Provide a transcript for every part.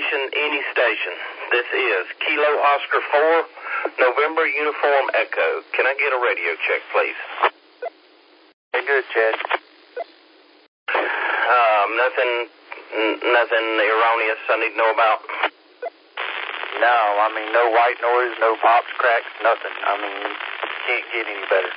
station, any station. This is Kilo Oscar 4, November Uniform Echo. Can I get a radio check, please? Hey, good, Chad. Nothing erroneous I need to know about? No, I mean, no white noise, no pops, cracks, nothing. I mean, can't get any better.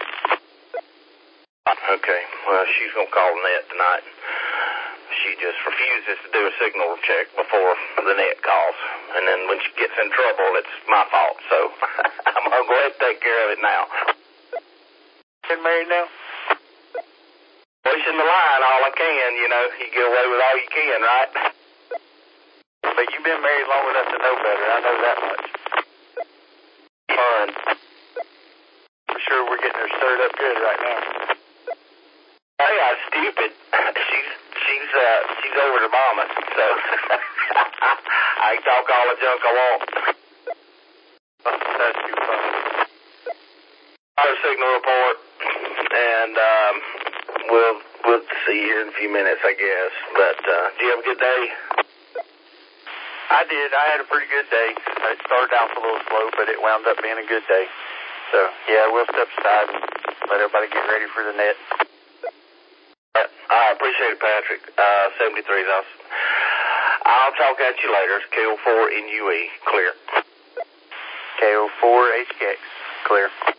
Okay, well, she's going to call the net tonight. She just refuses to do a signal check before the net calls. And then when she gets in trouble, it's my fault. So I'm going to go ahead and take care of it now. Been married now? Pushing the line all I can, you know. You get away with all you can, right? But you've been married long enough to know better. I know that much. Fun. I'm sure we're getting her stirred up good right now. Hey, I'm stupid. She's over to mama, so I can talk all the junk I want. That's too funny. Our signal report, and we'll see you here in a few minutes, I guess. But do you have a good day? I did. I had a pretty good day. It started out a little slow, but it wound up being a good day. So, yeah, we'll step aside and let everybody get ready for the net. I appreciate it, Patrick. 73's awesome. I'll talk at you later. It's KO4 NUE. Clear. KO4 HKX. Clear.